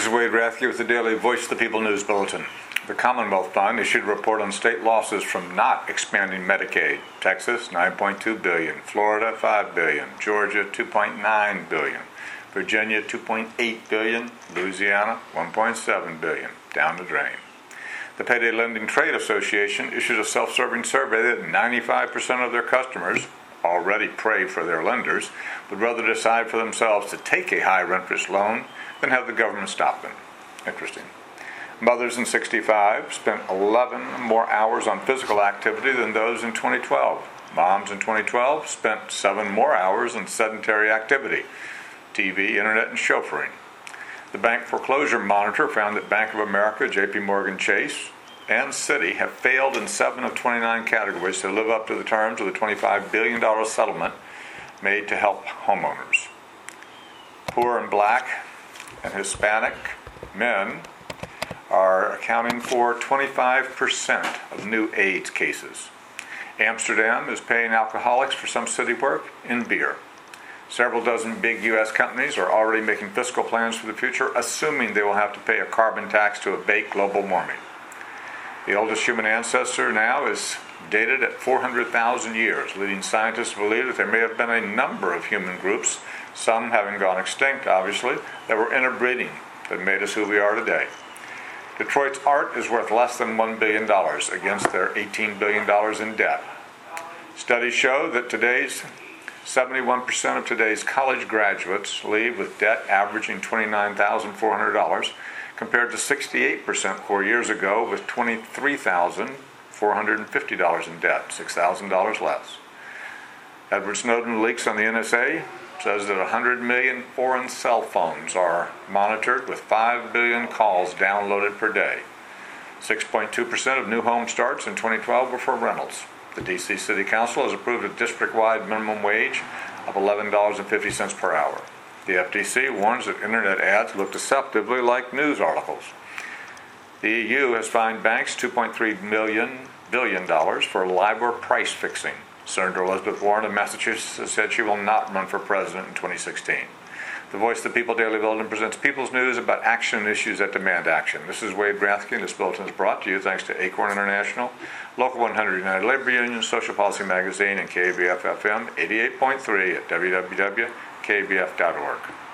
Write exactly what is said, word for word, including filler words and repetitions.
Wade Rathke with the Daily Voice of the People News Bulletin. The Commonwealth Fund issued a report on state losses from not expanding Medicaid. Texas, nine point two billion dollars. Florida, five billion dollars. Georgia, two point nine billion dollars. Virginia, two point eight billion dollars. Louisiana, one point seven billion dollars. Down the drain. The Payday Lending Trade Association issued a self-serving survey that ninety-five percent of their customers already pray for their lenders would rather decide for themselves to take a high interest loan than have the government stop them. Interesting. Mothers in sixty-five spent eleven more hours on physical activity than those in twenty twelve. Moms in twenty twelve spent seven more hours in sedentary activity, T V, internet, and chauffeuring. The Bank Foreclosure Monitor found that Bank of America, J P Morgan Chase, and Citi have failed in seven of twenty-nine categories to live up to the terms of the twenty-five billion dollars settlement made to help homeowners. Poor and black and Hispanic men are accounting for twenty-five percent of new AIDS cases. Amsterdam is paying alcoholics for some city work in beer. Several dozen big U S companies are already making fiscal plans for the future, assuming they will have to pay a carbon tax to abate global warming. The oldest human ancestor now is dated at four hundred thousand years, leading scientists to believe that there may have been a number of human groups, some having gone extinct, obviously, that were interbreeding that made us who we are today. Detroit's art is worth less than one billion dollars against their eighteen billion dollars in debt. Studies show that today's seventy-one percent of today's college graduates leave with debt averaging twenty-nine thousand four hundred dollars, compared to sixty-eight percent four years ago with twenty-three thousand four hundred fifty dollars in debt, six thousand dollars less. Edward Snowden leaks on the N S A says that one hundred million foreign cell phones are monitored with five billion calls downloaded per day. six point two percent of new home starts in twenty twelve were for rentals. The D C City Council has approved a district-wide minimum wage of eleven dollars and fifty cents per hour. The F T C warns that internet ads look deceptively like news articles. The E U has fined banks two point three billion dollars for LIBOR price fixing. Senator Elizabeth Warren of Massachusetts has said she will not run for president in twenty sixteen. The Voice of the People Daily Bulletin presents People's News about action and issues that demand action. This is Wade Rathke, and this bulletin is brought to you thanks to Acorn International, Local one hundred United Labor Union, Social Policy Magazine, and K B F F M eighty-eight point three at w w w dot k b f dot org.